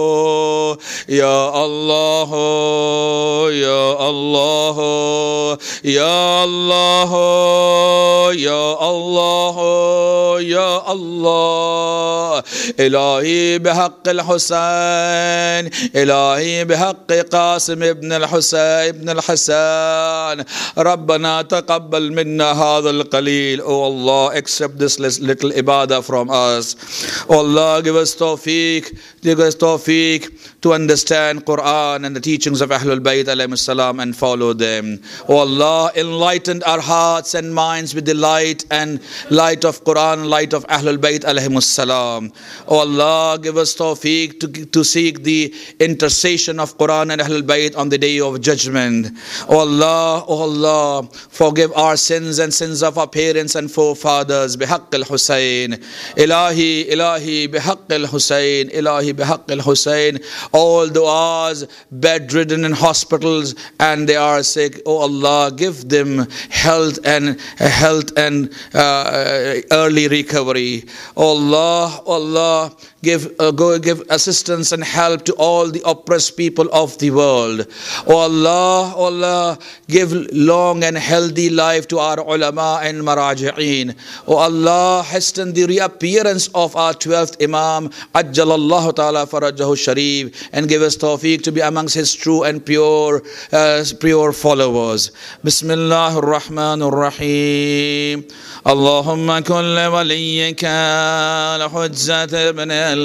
يا الله يا الله يا الله يا الله Ya Allah. Ilahi bihaqq al-Husayn, Ilahi bihaqq Qasim ibn al-Husayn ibn al-Hasan, Rabbana taqabbal minna hadha al-qalil. Oh Allah, accept this little ibadah from us. Oh Allah, give us tawfiq, give us tawfiq to understand Quran and the teachings of Ahlul Bayt alayhim salam and follow them. Oh Allah, enlighten our hearts and minds with the light and light of Quran, light of Ahlul Bayt alayhim salam. Oh Allah, give us tawfiq to, to seek the intercession of Quran and Ahlul Bayt on the day of judgment. Oh Allah, oh Allah, forgive our sins and sins of our parents and forefathers. Bihaqq al-Husayn, Ilahi, Ilahi, bihaqq al-Husayn, Ilahi, bihaqq al-Husayn. All du'as, bedridden in hospitals and they are sick. Oh Allah, give them health and uh, health and uh, early recovery. Oh Allah, oh Allah, give uh, go give assistance and help to all the oppressed people of the world. Oh Allah, oh Allah, give long and healthy life to our ulama and maraji'een. Oh Allah, hasten the reappearance of our twelfth Imam, Ajjalallahu Ta'ala Farajahu Sharif, and give us tawfiq to be amongst his true and pure uh, pure followers. Bismillahir Rahmanir Rahim. Allahumma kulli waliyyika al-Hujjat ibn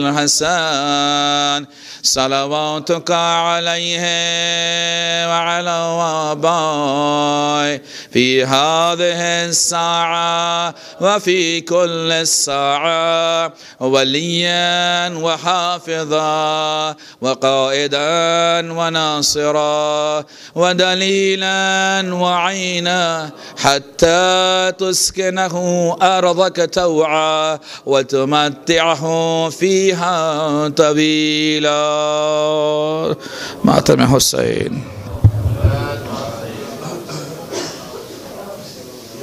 al-Hasan, salawatuka alayhi wa ala wabai fi hadhihi as-sa'a wa fi kulli as-sa'a waliyan wa hafidha wa qa'idan wa nasira wa dalilan wa 'ayna hatta tuskinahu أرضك توعا وتمتعه فيها طويلا. ماتم حسين.